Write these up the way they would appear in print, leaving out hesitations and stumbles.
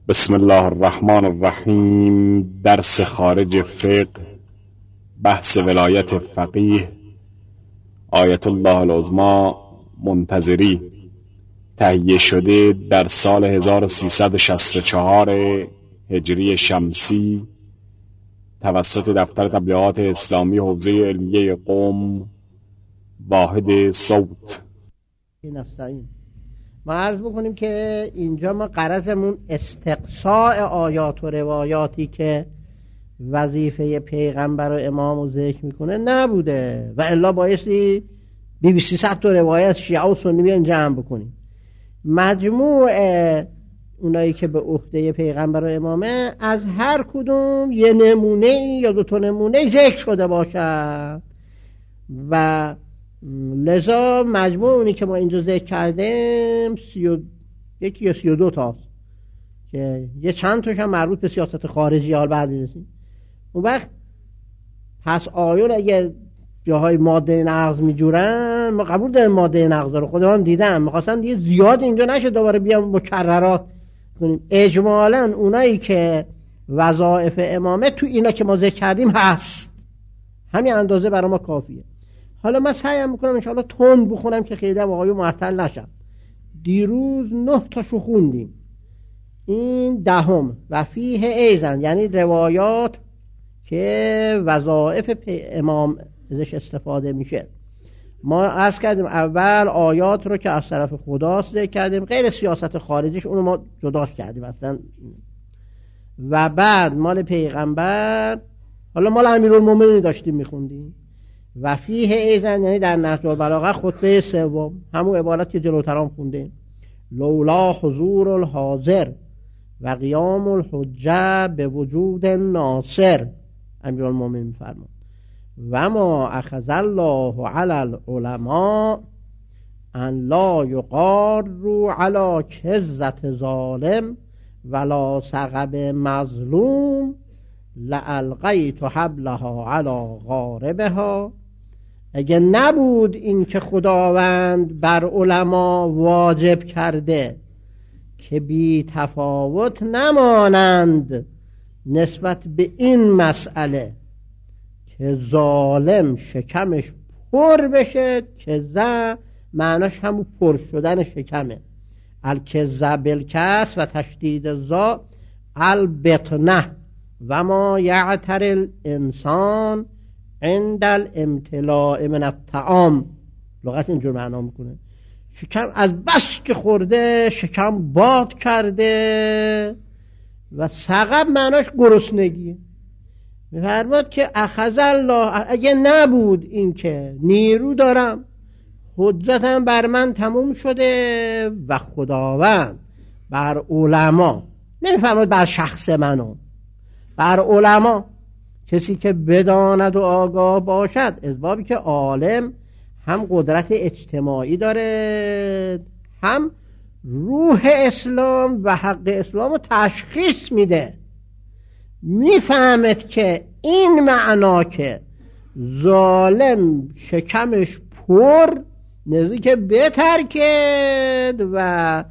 بسم الله الرحمن الرحیم. درس خارج فقه، بحث ولایت فقیه آیت الله العظمی منتظری، تهیه شده در سال 1364 هجری شمسی توسط دفتر تبلیغات اسلامی حوزه علمیه قم، واحد صوت. ما عرض بکنیم که اینجا ما غرضمون استقصاء آیات و روایاتی که وظیفه پیغمبر و امام رو ذکر میکنه نبوده و الا بایستی 200 تا روایت شیعه و سنی بیان جمع بکنیم. مجموع اونایی که به عهده پیغمبر و امامه از هر کدوم یه نمونه یا 2 تا نمونه ذکر شده باشد و لذا مجموع اونی که ما اینجا ذکر کردیم 31 یا 32 تاست که یه چند تاش هم مربوط به سیاست خارجی حال بعد میرسیم. اون وقت پس آیون اگر جاهای ماده نقض میجورن ما قبول داریم ماده نقض رو، خودم دیدم، میخواستم دیگه زیاد اینجا نشه دوباره بیام مکررات کنیم. اجمالا اونایی که وظایف امامه تو اینا که ما ذکر کردیم هست، همین اندازه برای ما کافیه. حالا من سعیم میکنم انشاءالله تند بخونم که خیلی آقایون معطل نشم. دیروز 9 تاشو خوندیم، این 10 و فیه ایزن یعنی روایات که وظایف امام ازش استفاده میشه. ما عرض کردیم اول آیات رو که از طرف خدا ذکر کردیم، غیر سیاست خارجیش اونو ما جداش کردیم اصلا، و بعد مال پیغمبر، حالا مال امیرالمومنین داشتیم میخوندیم. و فیه ایزن یعنی در نهج البلاغه خطبه سوم، همون عبارت که جلوترام خوندیم، لولا حضور الحاضر و قیام الحجه به وجود ناصر، امیرالمومنین میفرمان و ما اخذ الله علی العلماء ان لا یقاروا علی کذة ظالم ولا سقب مظلوم لالقیت حبلها علی غاربها. اگه نبود این که خداوند بر علما واجب کرده که بی تفاوت نمانند نسبت به این مسئله که ظالم شکمش پر بشه، که معناش همون پر شدن شکمه، الکذا بالکسر و تشدید زا البطنه و ما یعتر الانسان عند الامتلاء من الطعام، لغت اینجور معنا میکنه شکم از بس که خورده شکم باد کرده، و سقب معناش گرسنگی. میفرماد که اخذ الله، اگه نبود این که نیرو دارم، حجتم بر من تموم شده و خداوند بر علما، نمیفرماد بر شخص منو، بر علما، کسی که بداند و آگاه باشد، اسبابی که عالم هم قدرت اجتماعی داره، هم روح اسلام و حق اسلام رو تشخیص میده، میفهمد که این معنا که ظالم شکمش پر نزدیک بترکد و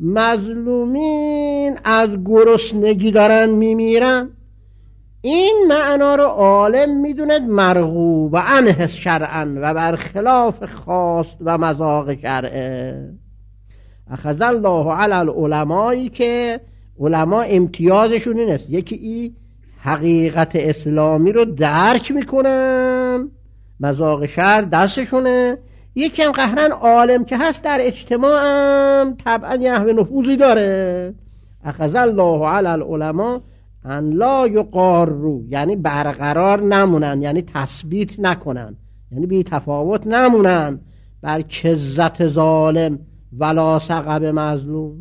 مظلومین از گرسنگی دارن میمیرن، این معنا رو عالم میدوند مرغوب عنه شرعا و برخلاف خواست و مذاق شرعه. اخذ الله علی العلمایی که علما امتیازشون این است، یکی این حقیقت اسلامی رو درک میکنن، مذاق شرع دستشونه، یکی هم قهرن عالم که هست در اجتماع هم طبعا یهوه نفوذی داره. اخذ الله علی العلماء ان لا یقاروا یعنی برقرار نمونن، یعنی تثبیت نکنن، یعنی بی تفاوت نمونن بر کذة ظالم ولا سقب مظلوم.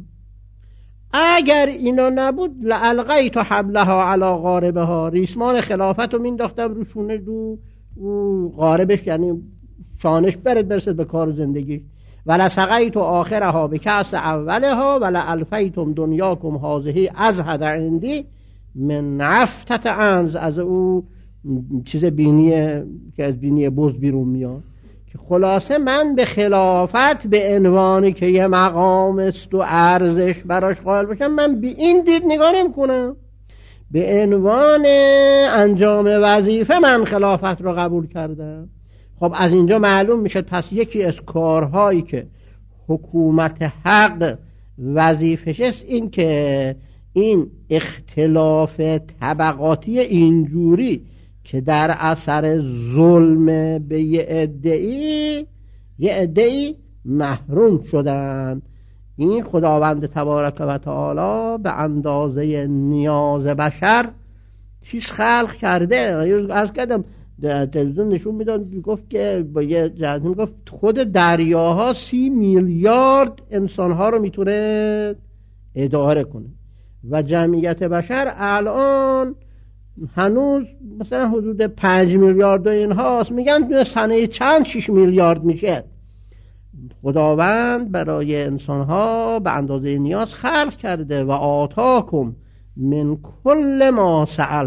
اگر اینا نبود لالقیت حبلها علی غاربها، ریسمان خلافت رو مینداختم رو شونه دو غاربش، یعنی شانش برسد به کار زندگیش، ولا سقیت آخرها به کأس اولها ولا الفیتم دنیاکم هذه ازهد عندی من عفتت عنز، از او چیز بینی که از بینی بز بیرون میاد که خلاصه من به خلافت به عنوانی که یه مقام است و ارزش براش قائل باشم، من به این دید نگاه نمی‌کنم. به عنوان انجام وظیفه من خلافت رو قبول کردم. خب از اینجا معلوم میشه پس یکی از کارهایی که حکومت حق وظیفش است این که این اختلاف طبقاتی اینجوری که در اثر ظلم به یه عده‌ای محروم شدن، این خداوند تبارک و تعالی به اندازه نیاز بشر چیز خلق کرده. از کردم تلویزیون نشون میداد، میگفت که با یه جهت میگفت خود دریاها 30 میلیارد انسانها رو میتونه اداره کنه و جمعیت بشر الان هنوز مثلا حدود 5 میلیارد و این هاست، میگن سنه چند 6 میلیارد میشه. خداوند برای انسانها به اندازه نیاز خلق کرده و آتاکم من کل ما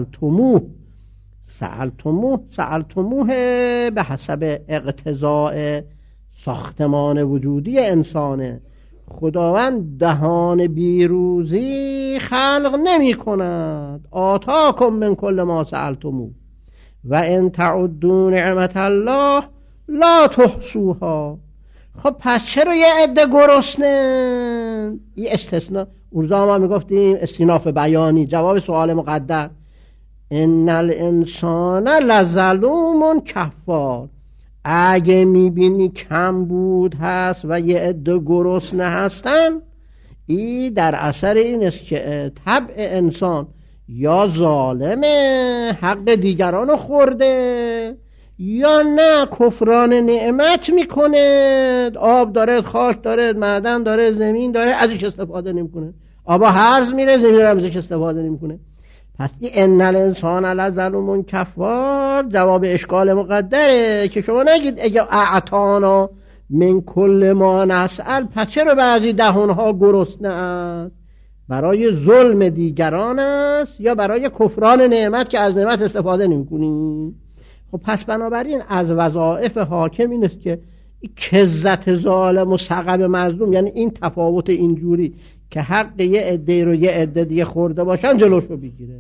سألتموه به حسب اقتضاء ساختمان وجودی انسانه. خداوند دهان بیروزی خلق نمی کند. آتاکم من کل ما سألتموه و ان تعدوا نعمت الله لا تحصوها. خب پس چرا یه عده گرسنه؟ این استثناء اون ما میگفتیم استیناف بیانی، جواب سوال مقدر. ان الانسان لظلوم کفار. اگه میبینی کم بود هست و یه عده گرسنه هستن، این در اثر این است که طبع انسان یا ظالمه حق دیگران رو خورده، یا نه کفران نعمت میکنه. آب داره، خاک داره، معدن داره، زمین داره، ازش استفاده نمیکنه. آبا هرز میره، زمین رو ازش استفاده نمیکنه. پس این ان الانسان لظلوم کفار جواب اشکال مقدره که شما نگید اگه اعطانا من کل ما نسأل، پس چرا بعضی دهانها گرسنه است؟ برای ظلم دیگران است یا برای کفران نعمت که از نعمت استفاده نمی‌کنی؟ خب پس بنابراین از وظایف حاکم این است که کذت ظالم و سقب مظلوم، یعنی این تفاوت اینجوری که حق یه عده رو یه عده دیگه خورده باشن جلوشو بگیره.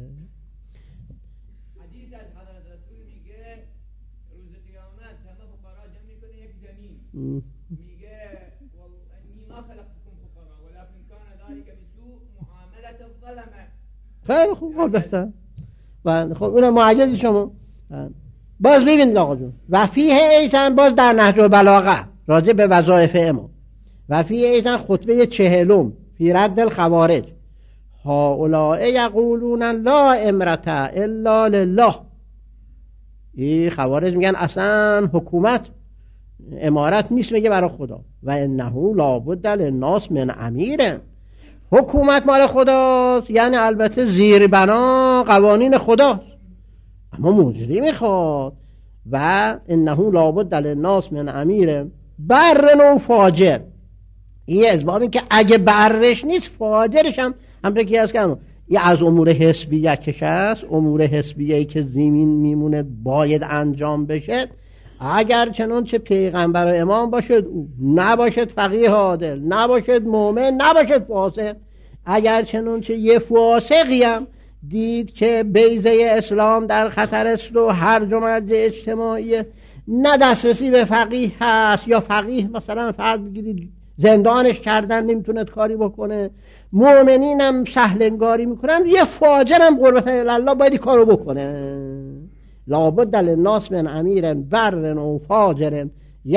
حدیث از حضرت رسول میگه روز قیامت همه فقرا جمع میکنه یک زمین، میگه ما خلقتكم فقرا ولكن كان ذلك بسوء معاملة الظلمه. خیلی خوب بحثن. خب اونم معجزه شما. باز ببینید آقا جون، و فیه ایزن باز در نهج البلاغه راجع به وظایف امام، و فیه ایزن خطبه 40 فی رد الخوارج، هؤلاء یقولون لا امرة الا لله. این خوارج میگن اصلا حکومت امارت نیست میگه برای خدا، و انه لابد للناس من امیر. حکومت مال خداست، یعنی البته زیر بنا قوانین خداست، اما مجری میخواد. و انه لابد للناس من امیر بر و فاجر. این اسبابی که اگه برش نیست فاجرش هم که از کنم این از امور حسبیه کش است. امور حسبیه‌ای که زمین میمونه باید انجام بشه، اگر چنانچه پیغمبر و امام باشد او، نباشد فقیه عادل، نباشد مؤمن، نباشد فاسق. اگر چنانچه یه فاسقی هم دید که بیضه اسلام در خطر است و هر جمعه اجتماعی نه دسترسی به فقیه هست، یا فقیه مثلا فرض بگیرید زندانش کردن نمیتونه کاری بکنه، مؤمنین هم سهل انگاری میکنن، یه فاجر هم قربت الله باید کارو بکنه. لابد للناس من امیر بر و فاجر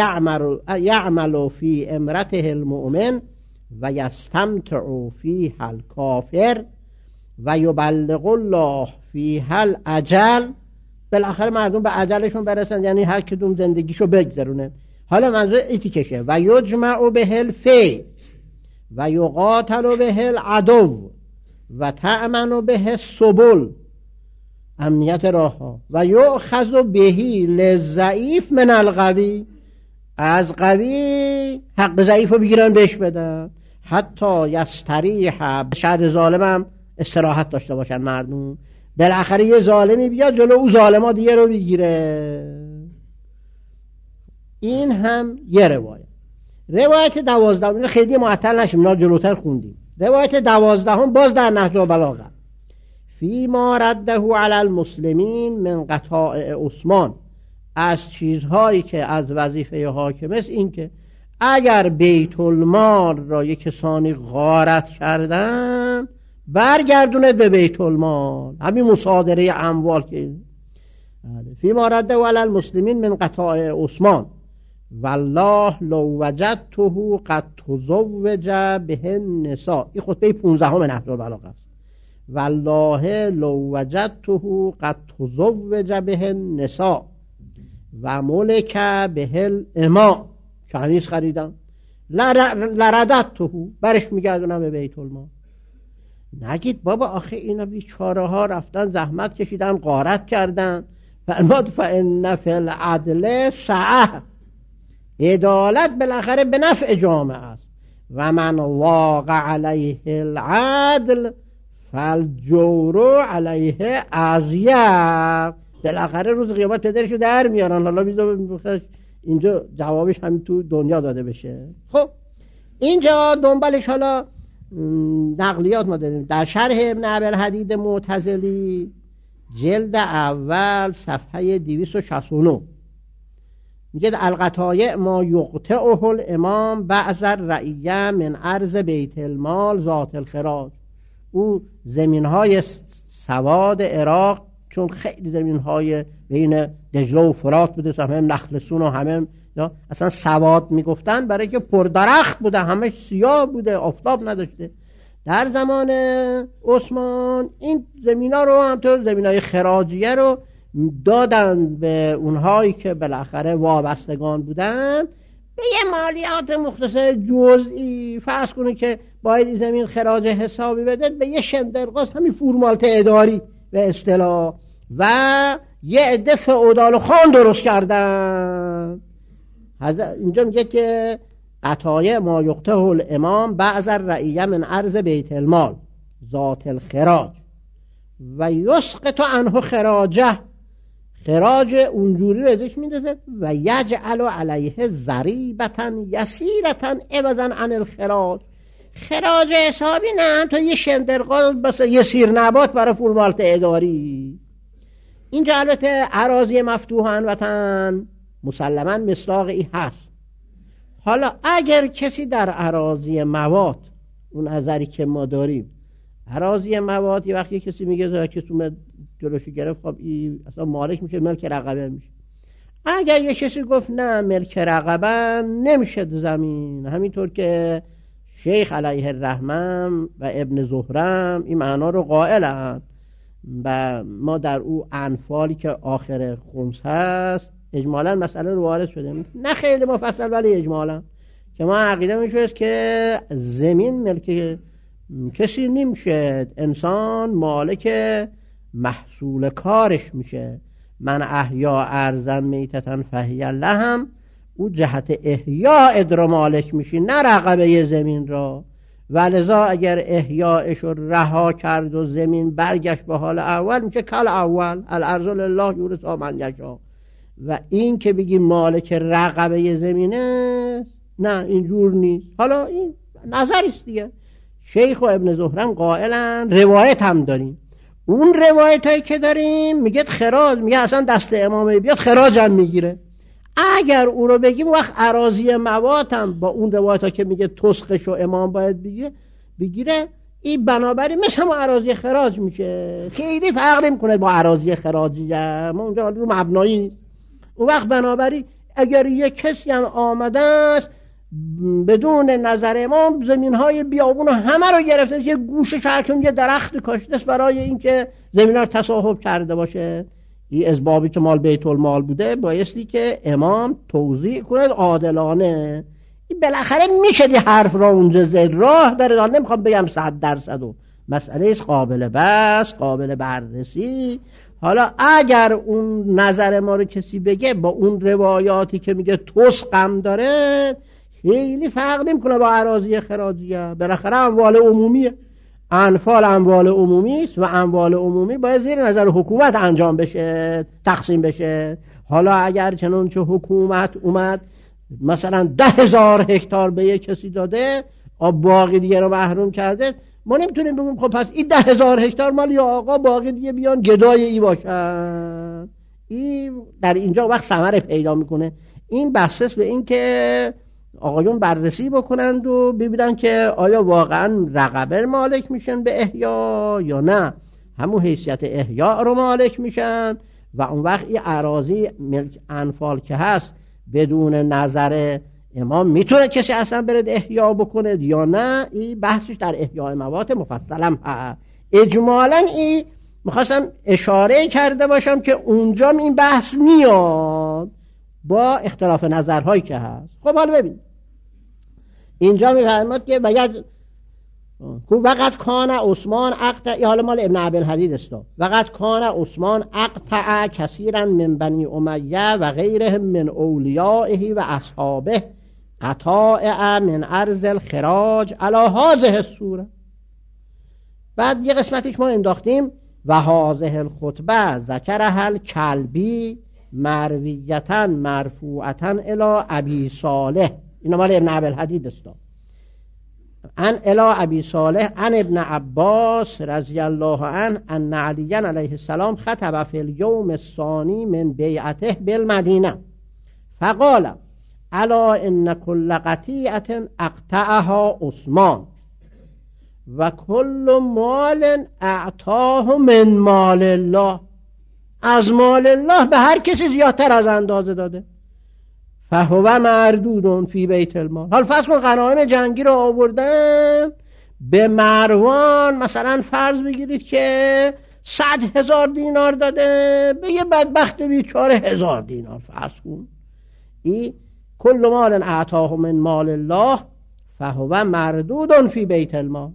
یعمل فی امرته المؤمن و یستمتع فیها الکافر و یبلغ الله فیها الاجل. بالاخره مردم به اجلشون برسن، یعنی هر کدوم زندگیشو بگذرونه. حالا منظور ایتی کشه و یجمع به الفی و یقاتل به العدو و تأمن به السبل، امنیت راه ها، و یؤخذ بهی للضعیف من القوی، از قوی حق ضعیف رو بگیرن بهش بدن، حتی یستریح. شر ظالم هم استراحت داشته باشن مردم. بالاخره یه ظالمی بیاد جلو او ظالما دیگه رو بگیره. این هم یه روایت 12 این خیلی معطل نشیم، اینا جلوتر خوندیم. روایت 12 باز در نهج البلاغه، فی ما رده علی المسلمین من قطاع عثمان، از چیزهایی که از وظیفه حاکم است این که اگر بیت المال را یک کسانی غارت کردن برگردونه به بیت المال، همین مصادره اموال که فی ما رده علی المسلمین من قطاع عثمان والله لو وجدته قد تزوج به النساء. این خطبه 15 نهج البلاغه است. والله لو وجدته قد تزوج به النساء و ملک به الاماء، کنیز خریدم، لرددته، برش میگردونم به بیت المال. نگید بابا آخه اینا بیچاره ها رفتن زحمت کشیدن غارت کردن. فإن فی العدل سعه، عدالت بالاخره به نفع جامعه است. و من واقع علیه العدل فالجور علیه ازیق، بالاخره روز قیامت پدرشو در میارن. حالا بیزا اینجا جوابش همین تو دنیا داده بشه. خب اینجا دنبالش حالا نقلیات ما داریم در شرح ابن ابی‌الحدید معتزلی جلد اول صفحه 269 میگه القطایع ما یقطعه الامام بعض الرعیه من ارض بیت المال ذات الخراج. او زمینهای سواد عراق، چون خیلی زمینهای بین دجله و فرات بوده، همه نخلسون و همه اصلا سواد میگفتن برای که پردرخت بوده، همه سیاه بوده، آفتاب نداشته. در زمان عثمان این زمینا رو همطور زمینهای خراجیه رو دادن به اونهایی که بالاخره وابستگان بودن به یه مالیات مختصر جزئی. فرض کنید که باید این زمین خراج حسابی بده، به یه شندرقاس همین فورمالت اداری به اصطلاح، و یه عده فئودال خان درست کردن. اینجا میگه که قطایع ما یقطعه الامام بعض الرعیه من ارض بیت المال ذات الخراج و یسقط عنه خراجه، خراج اونجوری رو ازش میندازه و یجعل علیه ضریبة یسیرة عوضا عن الخراج، خراج حسابی نه تا یه شندرقاز بس یه سیر نبات برای فورمالت اداری. اینجا البته اراضی مفتوحن وطن مسلما مصداقی هست. حالا اگر کسی در اراضی موات، اون نظری که ما داریم اراضی موات، یه وقتی کسی میگه کسی اومد جلوشو گرفت، خب این اصلا مالک میشه، ملک رقبه میشه. اگر یه کسی گفت نه ملک رقبه نمیشه زمین، همینطور که شیخ علیه الرحمه و ابن زهرم این معنا رو قائلند و ما در او انفالی که آخر خمس هست اجمالا مسئله رو وارد شده، نه خیلی مفصل ولی اجمالا، که ما عقیده میشه که زمین ملک کسی نمیشه، انسان مالک محصول کارش میشه. من احیا ارضا میتتن فهی لهم، او جهت احیا ادرا مالک میشی، نه رقبه زمین را. ولذا اگر احیاش رو رها کرد و زمین برگشت به حال اول میشه کل اول، الارض لله یورثها من یشاء. و این که بگی مالک رقبه زمینه نه، اینجور نیست. حالا این نظریست دیگه. شیخ و ابن زهرم قائلن، روایت هم داریم. اون روایت هایی که داریم میگه خراج، میگه اصلا دست امامه بیاد خراج هم میگیره. اگر او رو بگیم وقت اراضی موات هم با اون روایت ها که میگه تسخش و امام باید بگیره، این بنابراین مثل همون اراضی خراج میشه، خیلی فرق نمیکنه با اراضی خراجی. ما اونجا رو مبنایی نیست. اون وقت بنابراین اگر یک کسی هم آمده است بدون نظر امام زمین‌های بیابون همه رو گرفته، یه گوشه شرکم یه درخت کاشته است برای اینکه زمینا رو تصاحب کرده باشه، این اسبابی که مال بیت المال بوده بایستی که امام توضیح کنه عادلانه. این بالاخره میشه حرف را اونجا زد، راه داره، نمیخوام بگم 100% و مسئله است قابل بس، قابل بررسی. حالا اگر اون نظر ما رو کسی بگه با اون روایاتی که میگه تسقم داره، خیلی فرق نمیکنه با اراضی خراجیه. بالاخره اموال عمومیه، انفال اموال عمومی است و اموال عمومی باید زیر نظر حکومت انجام بشه، تقسیم بشه. حالا اگر چنانچه حکومت اومد مثلا 10,000 هکتار به یک کسی داده، باقی دیگه رو محروم کرده، ما نمیتونیم بگیم خب پس این 10,000 هکتار مال یا آقا، باقی دیگه بیان گدای ای باشن. این در اینجا وقت ثمره پیدا میکنه. این بحث به این که آقایون بررسی بکنند و ببینن که آیا واقعا رقبه مالک میشن به احیا یا نه، همون حیثیت احیا رو مالک میشن و اون وقت این اراضی ملک انفال که هست بدون نظر امام میتونه کسی اصلا برد احیا بکنه یا نه. این بحثش در احیاء موات مفصلم هست. اجمالا این میخواستم اشاره کرده باشم که اونجا این بحث میاد با اختلاف نظرهایی که هست. خب حالا ببین اینجا میفرماد که وقت کان عثمان اقطع، حالا مال ابن عبدالحدید است، وقت کان عثمان اقطع کثیرا من بنی امیه و غیرهم من اولیائه و اصحابه قطاع من ارض الخراج علی هذه الصوره. بعد یه قسمتش ما انداختیم و هذه الخطبه ذکرها الکلبی مرویتا مرفوعتا الی ابی صالح، اینا مال ابن عبدالحدید است، ان الی ابی صالح ان ابن عباس رضی الله عنه ان علی علیه السلام خطب فی الیوم الثانی من بیعته بالمدینه فقال الا ان کل قطیعه اقطعها عثمان و کل مال اعطاه من مال الله، از مال الله به هر کسی زیادتر از اندازه داده، فهو مردود فی بیت المال. حال فرض کن غنایم جنگی رو آوردن به مروان، مثلا فرض بگیرید که 100,000 دینار داده، به یه بدبخت بیچاره 1000 دینار فرض کن. این کل مال اعطاه من مال الله فهو مردود فی بیت المال.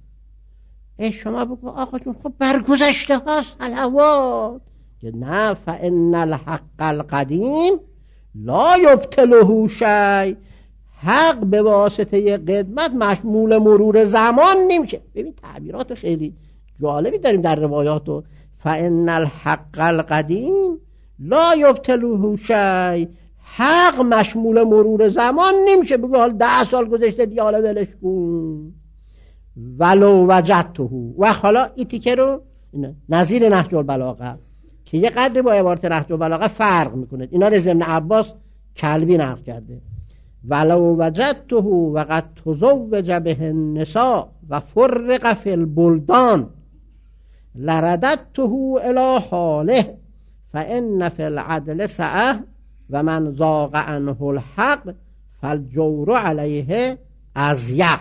شما بگو آقا جون خب برگذشته هاست الهوات، که نه، فان الحق القدیم لا یبطله شیء، حق به واسطه قدمت مشمول مرور زمان نمیشه. ببین تعبیرات خیلی جالبی داریم در روایات. و فان الحق القدیم لا یبطله شیء، حق مشمول مرور زمان نمیشه. بگو حال 10 سال گذشته دیگه حالا ولش کن. ولو وجدته، و حالا این تیکه رو نظیر نهج البلاغه که یه قدر با عبارت نهج البلاغه فرق میکنه، اینا رو ابن عباس کلبی نقل کرده. ولو وجدته وقد تزوج به النساء و فرق فی البلدان لرددته الی حاله فان فی العدل سعه و من ضاق عنه الحق فالجور علیه اضیق.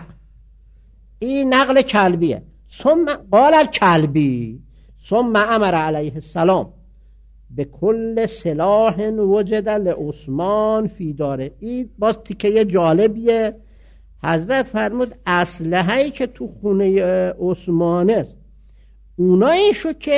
این نقل کلبیه. ثم قال الکلبی ثم امر علیه السلام به کل سلاح وجد لعثمان فی داره. این باز تیکه جالبیه. حضرت فرمود اسلحه‌ای که تو خونه عثمانه اونایشو که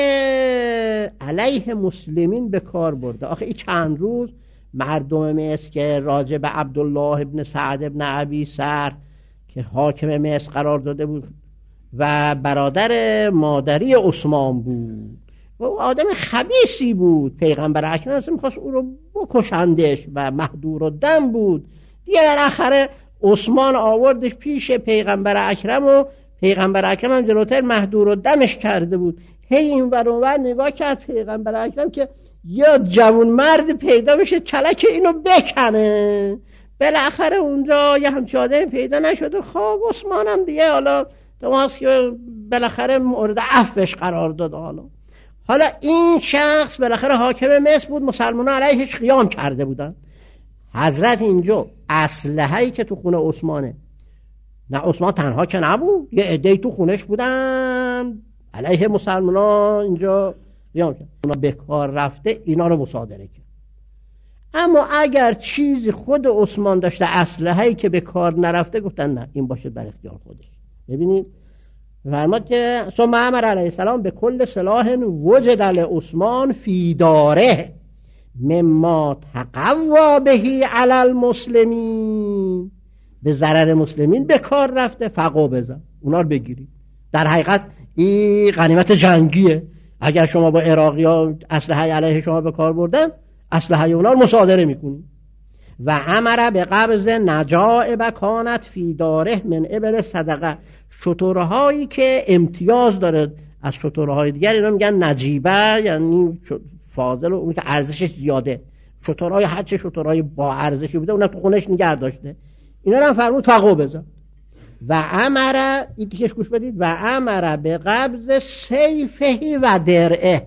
علیه مسلمین به کار برده. آخه این چند روز مردم مصر که راجع به عبدالله ابن سعد ابن ابی سر که حاکم مصر قرار داده بود و برادر مادری عثمان بود و آدم خبیثی بود، پیغمبر اکرم اصلا میخواست او رو بکشندش و مهدور الدم بود دیگه. بالاخره عثمان آوردش پیش پیغمبر اکرم و پیغمبر اکرم هم جلوتر مهدور الدمش کرده بود. هی این ور اون ور نگاه کرد پیغمبر اکرم که یا جوان مرد پیدا بشه چلک اینو بکنه. بالاخره اونجا یه همچه آدم پیدا نشد. خب عثمان هم دیگه حالا تماس که بالاخره مورد عفوش قرار داد. حالا این شخص بالاخره حاکم مصر بود، مسلمان علیهش قیام کرده بودن. حضرت اینجا اسلحه‌ای که تو خونه عثمانه، نه عثمان تنها که نبود، یه عده‌ای تو خونش بودن علیه مسلمان اینجا قیام کرد. اونا به کار رفته اینا رو مصادره کرد. اما اگر چیزی خود عثمان داشته اسلحه‌ای که به کار نرفته، گفتن نه این باشه بر اختیار خودش. ببینید فرمود که ثم امر علیه السلام به کل سلاح وجد لعثمان فی داره مما تقوا بهی علی المسلمین، به ضرر مسلمین به کار رفته، فقو بزن اونا رو بگیرید. در حقیقت این غنیمت جنگیه. اگر شما با عراقی ها اسلحه علیه شما به کار بردن، اسلحه اونا رو مصادره میکنیم. و امر به قبض نجائب کانت فی داره من ابل صدقه، شترهایی که امتیاز داره از شترهای دیگر، اینا میگن نجیبه، یعنی فاضل و اون که ارزشش زیاده. شترهای هرچه شترهای با ارزشی بوده اونم تو خونش نگه داشته، اینا رو هم فرمود فقو بزن. و امر، این تیکش گوش بدید، و امر به قبض سیفهی و درعه،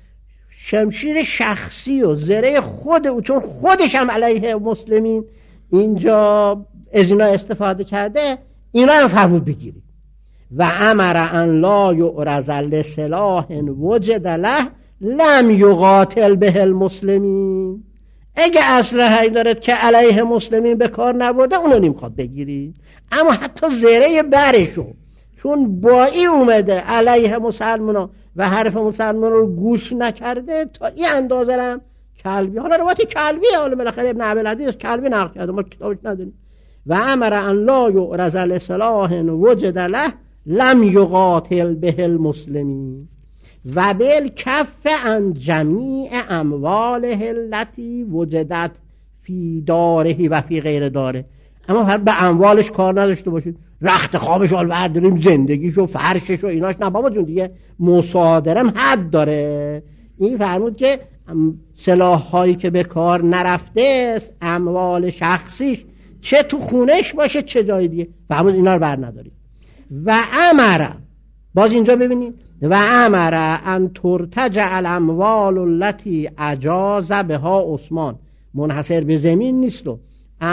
شمشیر شخصی و زره خود او، چون خودش هم علیه مسلمین اینجا از اینا استفاده کرده، اینا هم فرمود بگیرید. و امر ان لا یعرض لسلاح وجد له لم یقاتل به المسلمین، اگه اسلحه‌ای دارد که علیه مسلمین به کار نبرده اونو نمیخواد بگیرید. اما حتی زره برشو چون با ای اومده علیه مسلمانا و حرف مسلمان رو گوش نکرده، تا این اندازه هم کلبی، حالا روایت کلبیه، حالا بالاخره ابن ابی الحدیث کلبی نقل کرده، ما کتابش نداریم. و امر ان لا یعرض لسلاح وجد له لم یقاتل به المسلمین و بالکف عن جمیع امواله التي وجدت فی داره و فی غیر داره. اما به اموالش کار نداشته باشید، رخت خوابش حال برداریم، زندگیش و فرشش و ایناش نه بابا جون، دیگه مصادرم حد داره. این فرمود که سلاح هایی که به کار نرفته است، اموال شخصیش چه تو خونش باشه چه جای دیگه، فرمود اینا رو بر ندارید. و امر، باز اینجا ببینید، و امر ان ترتجع الاموال التي اجاز بها عثمان، منحصر به زمین نیست، و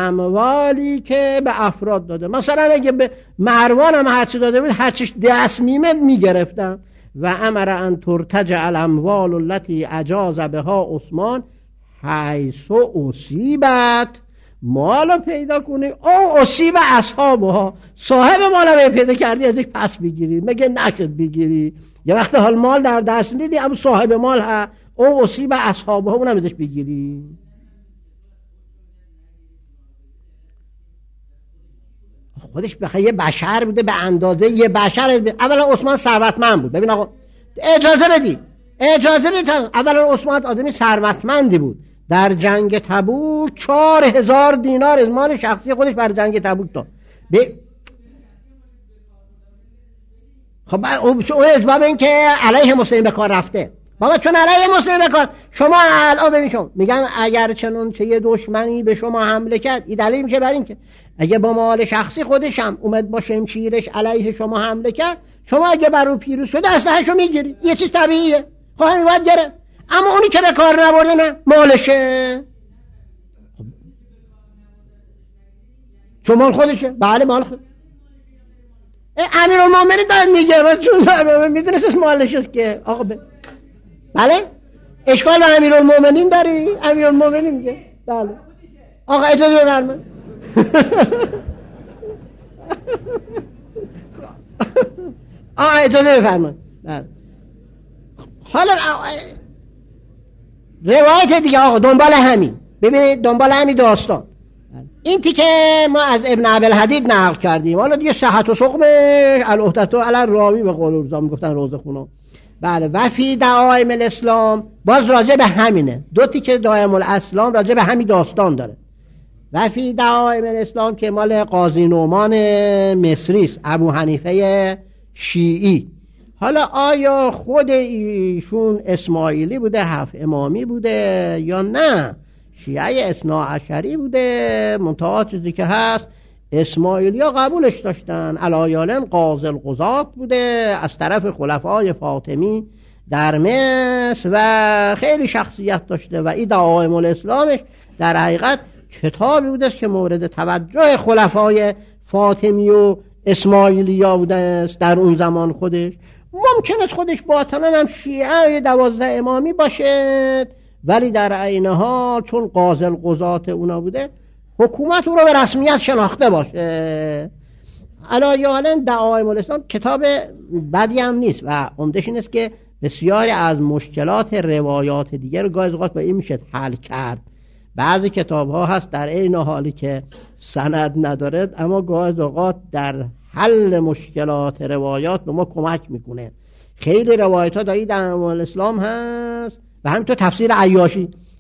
اموالی که به افراد داده، مثلا اگه به مروان هم هرچی داده بود هرچیش دست میمد میگرفتن. و امر ان ترتجع الاموال التي اجاز بها عثمان حیث اصیبت، مالو پیدا کنی او اصیب اصحابها، صاحب مالو پیدا کردی از یک پس بگیری، مگه نشد بگیری؟ یه وقت حال مال در دست نیدی، اما صاحب مال ها او اصیب اصحابها اونم ازش بگیری. خودش بخواه یه بشر بوده، به اندازه یه بشر. اولا عثمان ثروتمند بود. ببین آقا اجازه بدید اولا عثمان آدمی ثروتمندی بود. در جنگ تبوک 4000 دینار از مال شخصی خودش بر جنگ تبوک داد. خب اون اسباب این که علیه مسلمین به کار رفته، بابا چون علیه مسلمین به کار، شما الان ببین، شما میگن اگر چنون چه یه دشمنی به شما حمله کرد، این دلیل میشه بر این که اگه با مال شخصی خودش هم اومد با شمشیرش علیه شما حمله کرد، شما اگه بر او پیروز شده اسلحه‌شو میگیری، یه چیز طبیعیه، خب همین باید گرفت. اما اونی که به کار نبرده نه، مالشه، چون مال خودشه. بله مال خود امیرالمومنین داره میگه، چون میدونست مالشه که آقا بله اشکال امیرالمومنین داری؟ امیرالمومنین میگه بله آقا اجازه بفرمایید. آقا اجازه بفرمایید. حالا روایت دیگه آقا دنبال همین، ببینید دنبال همین داستان، این تیکه ما از ابن ابی الحدید نقل کردیم. حالا دیگه صحت و سقم العهدة علی الراوی به قول روزا میگفتن روزه خونو. بله و فی دعائم الاسلام، باز راجع به همینه، دو تیکه دعائم الاسلام راجع به همین داستان داره. و فی دعائم الاسلام که مال قاضی نعمان مصری است، ابو حنیفه شیعی. حالا آیا خود ایشون اسماعیلی بوده، هفت امامی بوده یا نه شیعه اثناعشری بوده؟ منتها چیزی که هست اسماعیلی ها قبولش داشتن. علایالم قاضی القضات بوده از طرف خلفای فاطمی در مصر و خیلی شخصیت داشته و این دعائم الاسلامش در حقیقت کتابی بوده که مورد توجه خلفای فاطمی و اسماعیلی ها بوده است در اون زمان. خودش ممکن است خودش باطنا هم شیعه 12 امامی باشد، ولی در عین حال چون قاضی القضات اونا بوده حکومت او رو به رسمیت شناخته باشه. علایالم دعائم الاسلام کتاب بدی هم نیست و عمدش این است که بسیاری از مشکلات روایات دیگر رو گاهی اوقات با این میشه حل کرد. بعضی کتاب ها هست در عین حالی که سند ندارد اما گاهی اوقات در حل مشکلات روایات به ما کمک میکنه. خیلی روایت ها دایی در الاسلام هست و همینطور تفسیر عیاشی.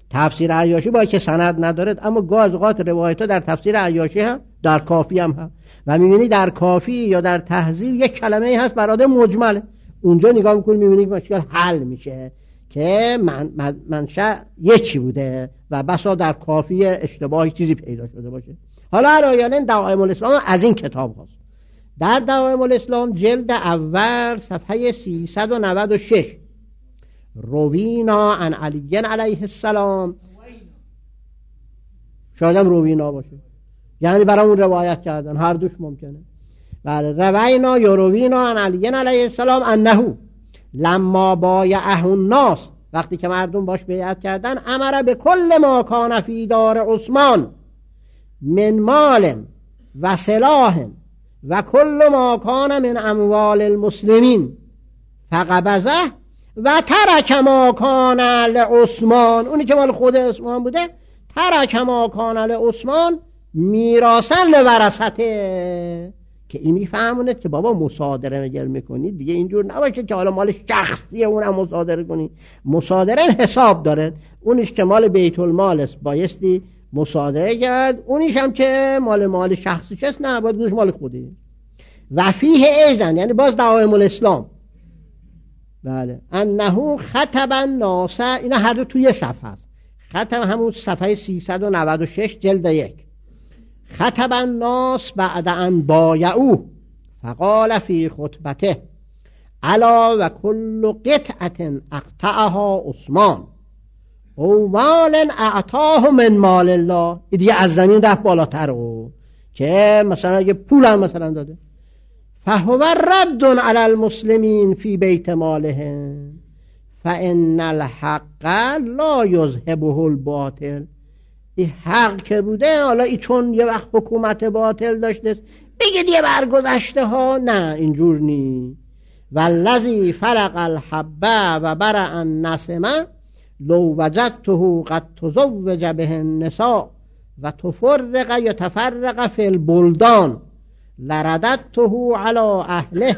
تفسیر عیاشی با که سند نداره، اما گاز اوقات روایت ها در تفسیر عیاشی هم در کافی هم هست و میبینی در کافی یا در تهذیب یک کلمه هست براده مجمله، اونجا نگاه میکنی میبینی که مشکل حل میشه که منشأ یکی بوده و بسا در کافی اشتباهی چیزی پیدا شده باشه. حالا علایالن دعائم الاسلام از این کتاب هست. در دعائم الاسلام جلد اول صفحه 396 روینا عن علی علیه السلام، شاید هم روینا باشه یعنی برامون روایت کردن، هر دوش ممکنه. بله، روینا یا روینا عن علی علیه السلام انه لما بایعه الناس، وقتی که مردم باش بیعت کردن، امر به کل ما کان فی دار عثمان من مال و سلاح و کل ما کان من اموال المسلمین فقبضه و ترک ما کان لعثمان، اونی که مال خود عثمان بوده، ترک ما کان لعثمان میراثن لورثته، که این میفهمونه که بابا مصادره اگر میکنی دیگه اینجور نباشه که حالا مال شخصی اونم مصادره کنی، مصادره حساب داره، اونیش که مال بیت المال است بایستی مصادره کرد، اونیش هم که مال شخصیش است نه باید گوش مال خودی. و فیه ایزن یعنی باز دعائم الاسلام، بله، انه خطب الناس، اینا هر دو توی صفحه است، خطب همون صفحه 396 جلد 1، خطب الناس بعد ان بایعوه فقال فی خطبته الا و کل قطعه اقطعها عثمان او مال اعطاه من مال الله، این دیگه از زمین رفت بالاتر، او که مثلا اگه پول هم مثلا داده، فهو رد علی المسلمین فی بیت مالهم فان الحق لا یذهبه الباطل، این حق که بوده، حالا ای چون یه وقت حکومت باطل داشته بگید یه برگذشته ها، نه اینجور نی. والذی فلق الحبه و برع النسمه لو وجدته قد تزوج به النساء و تفرق یا تفرق فی البلدان لرددته علی اهله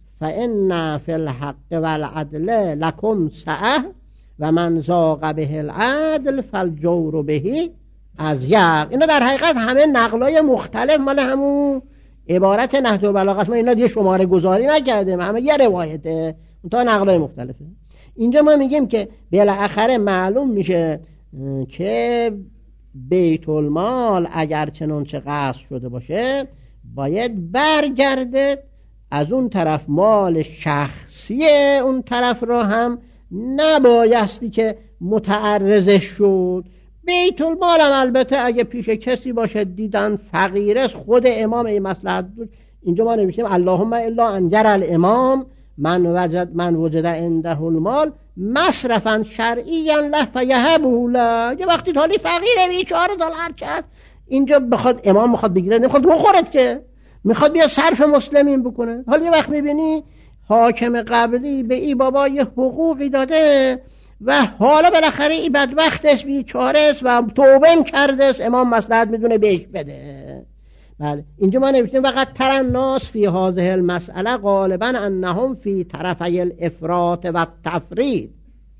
فان فی الحق والعدل لکم سعه و من ذاق به العدل فالجور به ازیق. اینا در حقیقت همه نقلای مختلف مال همون عبارت نهج و بلاغه، ما اینا دیگه شماره گذاری نکردیم، همه یه روایته تا نقلای مختلفه. اینجا ما میگیم که بالاخره معلوم میشه که بیت المال اگر چنانچه قصد شده باشه باید برگرده، از اون طرف مال شخصی اون طرف را هم نبایستی که متعرضش شد. بیت المال هم البته اگه پیش کسی باشه دیدن فقیر است، خود امام این مصلحت بود. اینجا ما نمیشیم اللهم الا انجر الامام من وجد عنده المال مصرفا شرعیا له فیهبه له، یه وقتی حالی فقیره $4 چه هست، اینجا بخواد امام میخواد بگیره، نمیخواد بخورد که، میخواد بیا صرف مسلمین بکنه. حالا یه وقت میبینی حاکم قبلی به ای بابا یه حقوقی داده و حالا بالاخره ای بدبخت است، بیچاره است و توبه کرده است، امام مصلحت میدونه بهش بده. بله، اینجا ما نوشتیم وقت تر الناس فی هذه المسئله غالبا انهم فی طرفی الافراط و التفرید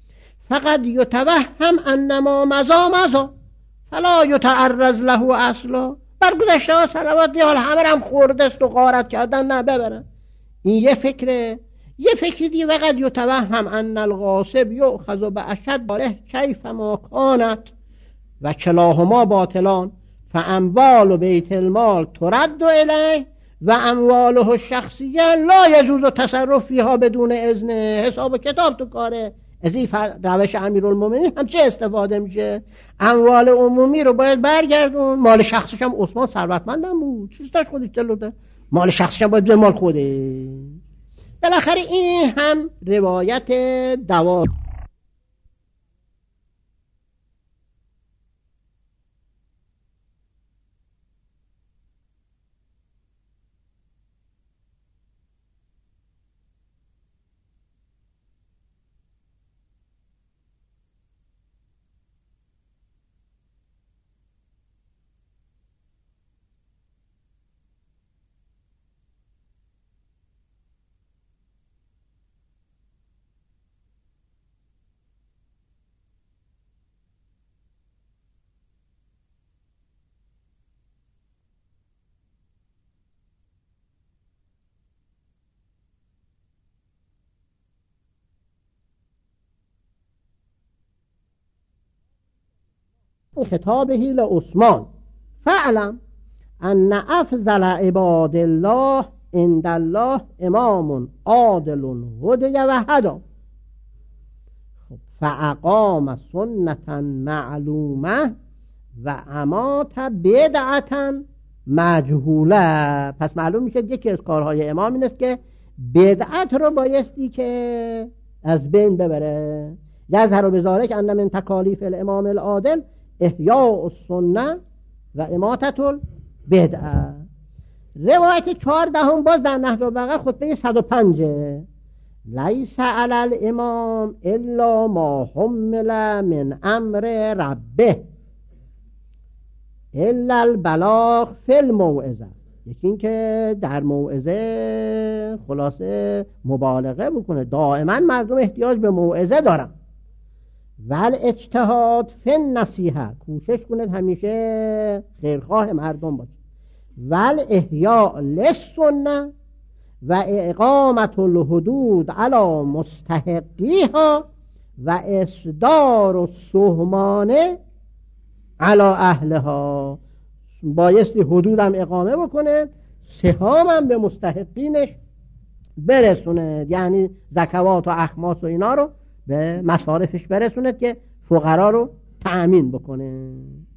فقط یتوهم انما مزا فلا یتعرض له اصلا، برگذشته ها صلوات دیال همه هم خورده است و غارت کردن، نه ببرن. این یه فکره. یه فکر دیگه وقت یتوهم ان الغاصب یؤخذ باشد باله کیف ما کانت و کلاهما باطلان فاموال بیت المال ترد الیه و امواله الشخصیه لا یجوز تصرف فیها بدون اذن. حساب کتاب تو کاره. از این روش امیرالمومنین هم چه استفاده میشه؟ اموال عمومی رو باید برگردون. مال شخصش هم عثمان ثروتمندم بود، چیز داشت خودش جلوده، مال شخصش هم باید به مال خوده. بالاخره این هم روایت دوار خطابه لعثمان فعلم ان افضل عباد الله عند الله امام عادل هدی و هدا فاقام سنتا معلومه و امات بدعتا مجهوله. پس معلوم میشه یکی از کارهای امام این است که بدعت رو بایستی که از بین ببره. یظهر بذلک ان من تکالیف الامام العادل احیاء السنه و اماتة البدعه. روایت 14 باز در نهج البلاغه خطبه 105 لیس علی الامام الا ما حمل من امر ربه الا البلاغ فی الموعظه. یکی این که در موعظه خلاصه مبالغه بکنه. دائما مردم احتیاج به موعظه دارن. ول اجتهاد فی النصیحه، کوشش کنید همیشه خیرخواه مردم باشید. ول احیاء للسنه و اقامت الحدود علی مستحقیها و اصدار السهمانه علی اهلها. بایستی حدودم اقامه بکنه، سهامم به مستحقینش برسونه، یعنی زکوات و اخماس و اینا رو به مصارفش برسونه که فقرا رو تأمین بکنه.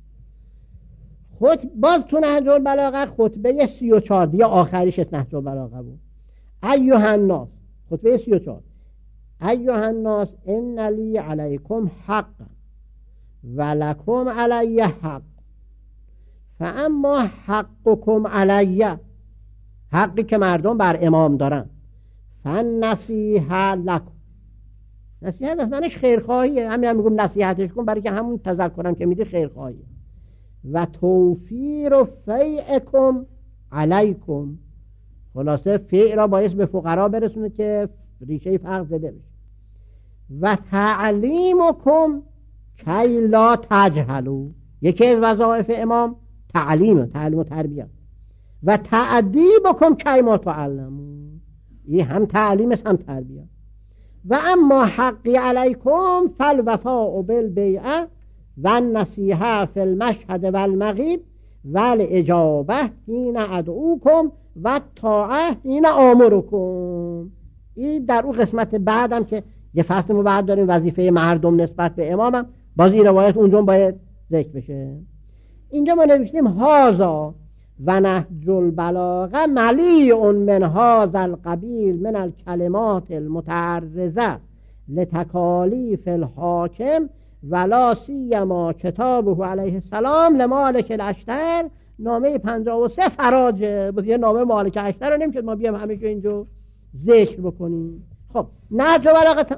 باز تو نهج البلاغه خطبه 34 دیگه آخریش از نهج البلاغه بود. ایها الناس، خطبه 34 ایها الناس ان لی علیکم حق و لکم علی حق فاما حقکم علی، حقی که مردم بر امام دارن، فالنصیحه لکم، نصیحت از منش خیرخواهیه. همین میگم نصیحتش کن برای که همون تذکرم که میدی خیرخواهیه. و توفیر فیعکم علیکم، خلاصه فیع را باعث به فقرا برسونه که ریشه فرق زده بشه. و تعلیمکم کی لا تجهلوا، یکی از وظایف امام تعلیم و تربیت. و تعدیبکم کی ما تعلمون، این هم تعلیم است هم تربیت. و اما حقی علیکم فالوفاء بالبیعه و النصیحه فی المشهد و المغیب و الاجابه حین ادعوکم و الطاعه حین آمرکم. این در اون قسمت بعدم که یه فصل ما بعد داریم وظیفه مردم نسبت به امامم، باز این روایت اونجا باید ذکر بشه. اینجا ما نوشتیم هازا و نهج البلاغه ملیء من هذا القبیل من الکلمات المتعرضه لتکالیف الحاکم ولا سیما کتابه علیه السلام لمالک الاشتر نامه 53 فراجه. یه نامه مالک اشتر رو نمیشه ما بیام همیشه اینجا ذکر بکنیم. خب نهج البلاغه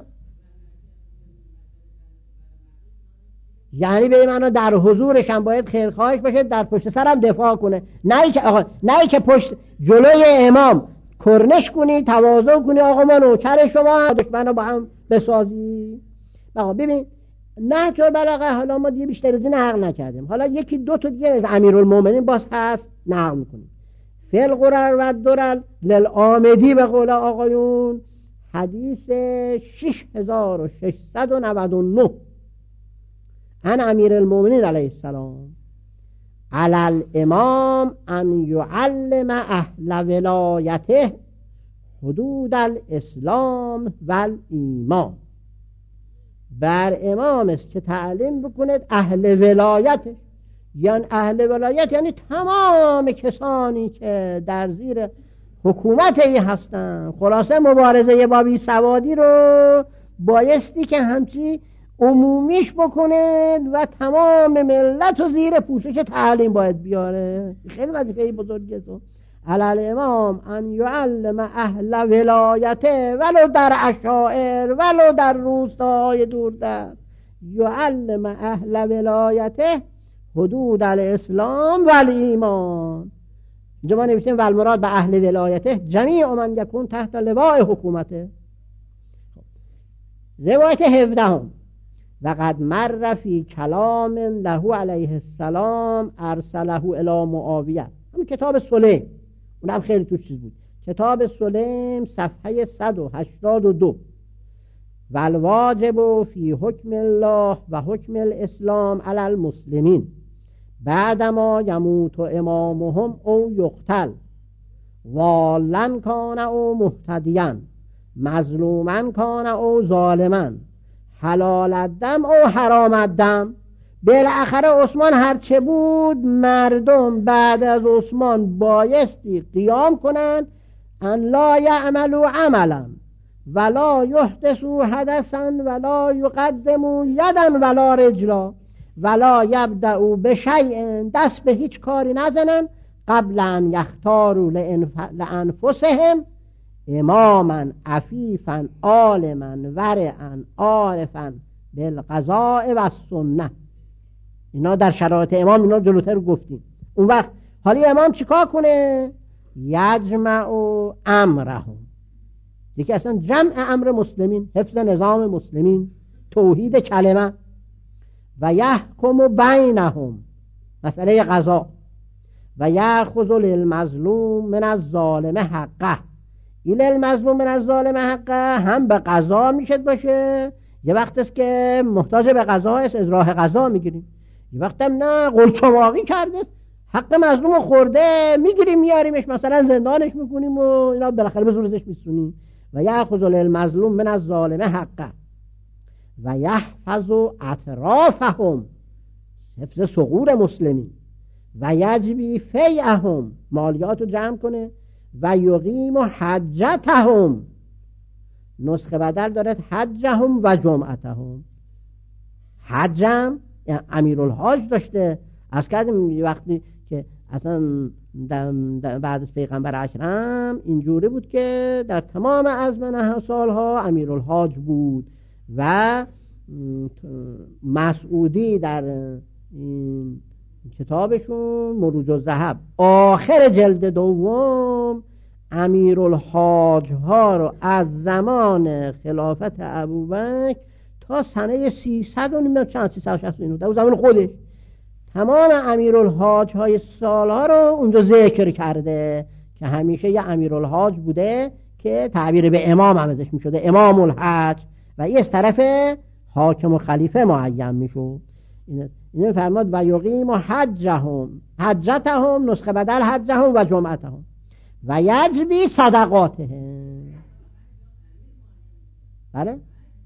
یعنی به معنی در حضورش هم باید خیرخواهش باشه، در پشت سرم دفاع کنه، نه که پشت جلوی امام کرنش کنی، تواضع کنی، آقا ما نوکر شما، دشمن رو با هم بسازی. آقا ببین نهج البلاغه حالا ما دیگه بیشتر از این نقل نکردیم، حالا یکی دو تا دیگه از امیرالمومنین باز هست نقل میکنیم. فی الغرر و الدرر للآمدی به قول آقایون، حدیث 6699 ان امیرالمومنین علیه السلام علی الامام ان یعلم اهل ولایته حدود الاسلام و الایمان. بر امام است که تعلیم بکند اهل ولایتش، یعنی اهل ولایت یعنی تمام کسانی که در زیر حکومت ای هستن. خلاصه مبارزه با بی سوادی رو بایستی که همچی عمومیش بکنه و تمام ملت رو زیر پوشش تعلیم باید بیاره. خیلی وظیفه بزرگه. تو علی الامام ان یعلم اهل ولایته ولو در عشائر ولو در روستاهای دوردست، یعلم اهل ولایته حدود الاسلام و الایمان. اینجا ما نوشتیم والمراد به اهل ولایته جمیع من یکون تحت لواء حکومته. روایت 17 و قد مر فی کلام له علیه السلام ارسله الی معاویه، همین کتاب سلیم، اونم خیلی توش چیز بود. کتاب سلیم صفحه 182 و الواجب فی حکم الله و حکم الاسلام علی المسلمین بعدما یموت امامهم او یقتل والن کان او مهتدیا مظلوما کان او ظالما حلال الدم او حرام الدم. بالاخره عثمان هرچه بود مردم بعد از عثمان بایستی قیام کنند ان لا یعملوا عملا ولا یحدثوا حدثا ولا یقدموا یدا ولا رجلا ولا یبدأوا بشیء، دست به هیچ کاری نزنن قبل ان یختاروا لانفسهم اماما عفیفا عالما ورعا عارفا بالقضاء و السنه. اینا در شرایط امام، اینا جلوتر گفتیم. اون وقت حالی امام چیکار کنه؟ یجمع امرهم، یکی اصلا جمع امر مسلمین، حفظ نظام مسلمین، توحید کلمه، و یحکم بینهم، مسئله قضا، و یأخذ للمظلوم من الظالم حقه. این المظلوم من الظالم حقه هم به قضا میشد باشه، یه وقت است که محتاج به قضا است از راه قضا میگیریم، یه وقت هم نه قلچماقی کرده حق مظلوم خورده میگیریم میاریمش مثلا زندانش میکنیم و اینا بالاخره به زور ازش میسونیم. و یأخذ للمظلوم من الظالم حقه و یحفظ اطرافهم، حفظ ثغور مسلمین، و یجبی فیعهم، مالیات رو جمع کنه، و یقیم حجتهم، نسخه بدل دارد حجهم و جمعتهم. حجم امیرالحاج داشته، از کردیم وقتی که اصلا بعد از پیغمبر اکرم اینجوری بود که در تمام ازمنه سالها امیرالحاج بود. و مسعودی در کتابشون مروج الذهب آخر جلد دوم امیرالحاج ها رو از زمان خلافت ابوبکر تا سنه 369 در زمان خودش تمام امیرالحاج های سالها رو اونجا ذکر کرده که همیشه یه امیرالحاج بوده که تعبیر به امام هم ازش می شده، امام الحج، و این از طرف حاکم و خلیفه معین می شود. اینه فرماد و یقیم حجهم حجتهم، نسخه بدل حجهم و جمعتهم، و یجبی صدقاتهم. بله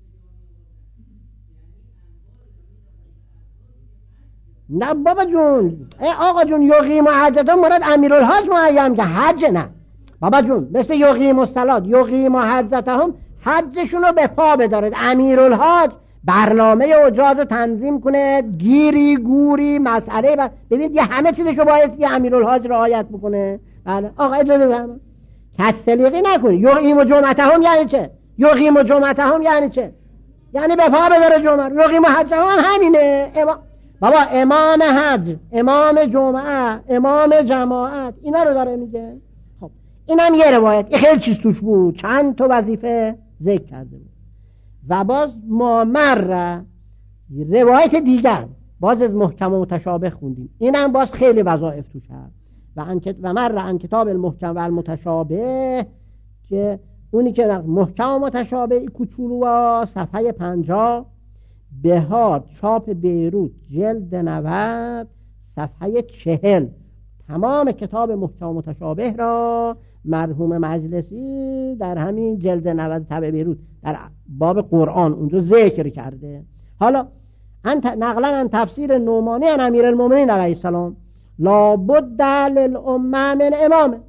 نه بابا جون، آقا جون، یقیم حجتهم مراد امیرالحاج معین که حج نه بابا جون، مثل یقیم الصلات، یقیم حجتهم حجشون رو به پا بدارد. امیرالحاج برنامه حجاج رو تنظیم کنه، گیری گوری مسئله ببینید یه همه چیزش رو باید یه امیرالحاج رعایت بکنه. بله آقا اجازه بفرمایید، کسلیقی نکنید. یقیم جمعتهم یعنی چه؟ یقیم جمعتهم یعنی چه؟ یعنی به پا بداره جمعه. یقیم حجهم هم همینه. بابا امام حج، امام جمعه، امام جماعت، اینا رو داره میگه. خب اینم یه روایت، خیلی چیز توش بود، چند تا وظیفه ذکر کرده بود. و باز ما مر روایت دیگر باز از محکم و متشابه خوندیم، اینم باز خیلی وظایف توش هست. و مر عن کتاب المحکم و المتشابه، که اونی که محکم و متشابه کوچولو و صفحه 50 بهار چاپ بیروت جلد 90 صفحه 40 تمام کتاب محکم و متشابه را مرحوم مجلسی در همین جلد 90 طبع بیروت در باب قرآن اونجا ذکر کرده. حالا نقلا عن تفسیر نعمانی عن امیرالمومنین علیه السلام لابد للامه من امام،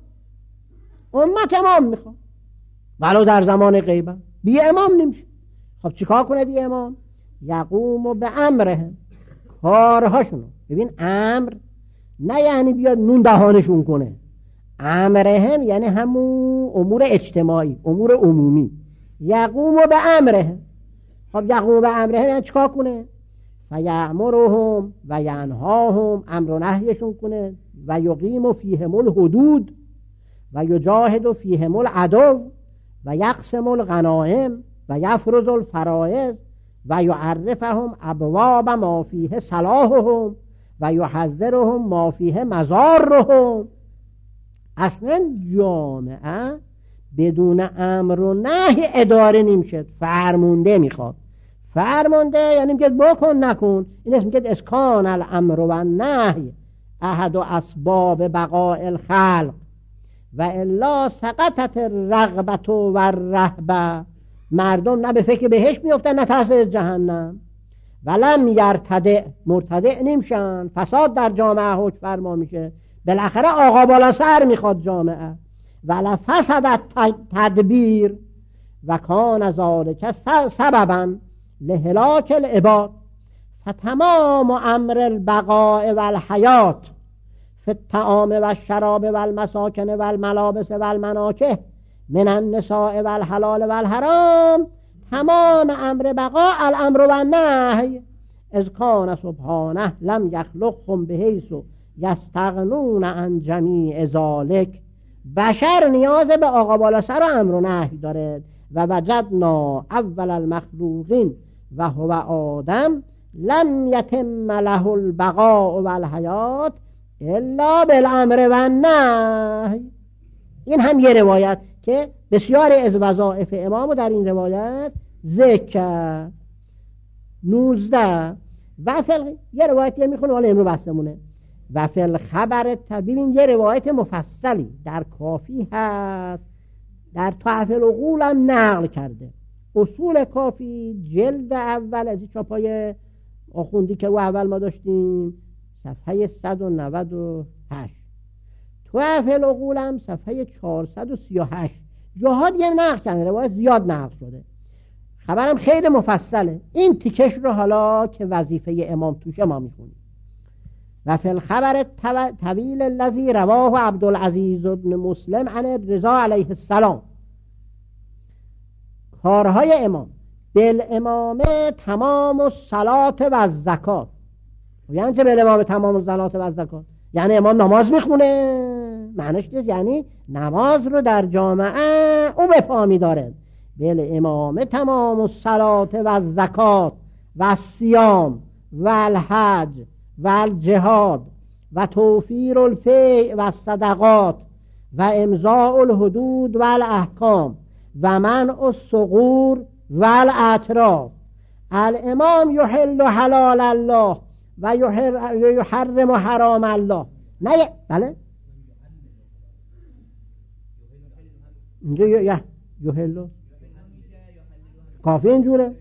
امت امام میخواد ولو در زمان غیبت، بی امام نمیشه. خب چیکار کنه دی امام؟ یقوم به امرهم، کارهاشونو. ببین امر نه یعنی بیاد نون دهانشون کنه، امرهم یعنی همون امور اجتماعی، امور عمومی. یقوم به امرهم، خب یقوم به امرهم یعنی چیکار کنه؟ فیأمرهم و ینهاهم، امر و نهیشون کنه، و یقیم فیهم الحدود و یجاهد فیهم العدو و یقسم الغنائم و یفرض الفرائض و یعرفهم ابواب ما فیه صلاحهم و یحذرهم ما فیه مضارهم. اصلا جامعه بدون امر و نهی اداره نمیشه، فرمونده میخواد. فرمانده یعنی میگه بکن نکن، این اسم میگه اسکان الامر و نهی احد و اسباب بقاء الخلق و الا سقطت الرغبت و الرهبه. مردم نه به فکر بهش میفتن نه ترس از جهنم. ولم یرتدع، مرتدع نمیشن، فساد در جامعه حکم فرما میشه، بالاخره آقا بالا سر میخواد جامعه. ولا فسدت تدبیر و کان ذالک سببا لهلاک العباد فتمام امر البقاء والحیات فی الطعام والشراب والمساکن والملابس والمناکح من النساء والحلال والحرام تمام امر بقاء الامر والنهی اذ کان سبحانه لم یخلقهم بحیث یستغنون عن جمیع ذالک. بشر نیاز به آقا بالا سر و امر و نهی داره. و وجدنا اول المخلوقین و هو آدم لم یتم له البقاء والحیات الا بالامر والنهی. این هم یه روایت که بسیاری از وظایف امامو در این روایت ذکر. 19 و یه روایتی میخونه حالا امرو بستمونه. و فی الخبر ببین یه روایت مفصلی در کافی هست، در تحف العقول هم نقل کرده. اصول کافی جلد اول از چاپای آخوندی که او اول ما داشتیم صفحه 198، تحف العقول هم صفحه 438. جاها دیگه نقل کرده، روایت زیاد نقل شده، خبرم خیلی مفصله. این تیکش رو حالا که وظیفه امام توشه ما میخونیم. و فی الخبر طویل الذی رواه عبدالعزیز بن مسلم عن رضا علیه السلام. کارهای امام بالامامه تمام الصلاة و الزکات. یعنی چه بالامامه تمام الصلاة و الزکات؟ یعنی امام نماز میخونه؟ معنیش نیست، یعنی نماز رو در جامعه او به پا میداره. بالامامه تمام الصلاة و الزکات و الصیام و الحج و الجهاد و توفیر الفیء و الصدقات و امضاء الحدود و الاحکام و منع الثغور و الاتراف. الامام یحل حلال الله و یحرم حرام الله. نه بله اینجا یحل کافی اینجوره.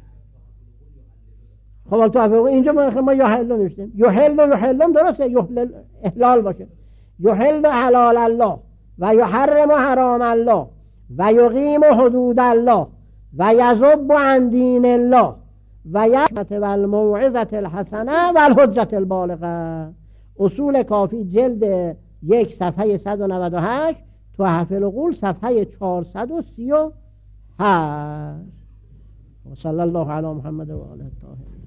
خب تو افرقه اینجا ما یحل نوشتیم، یحلم درسته، یحل احلال باشه. یحل حلال الله و یحرم حرام الله و یقیم حدود الله و یذب عن دین الله و یحمت و الموعظة الحسنه و الحجة البالغه. اصول کافی جلد 1 صفحه 198، تحف العقول صفحه 438. و صلی الله علی محمد و آله الطاهرین.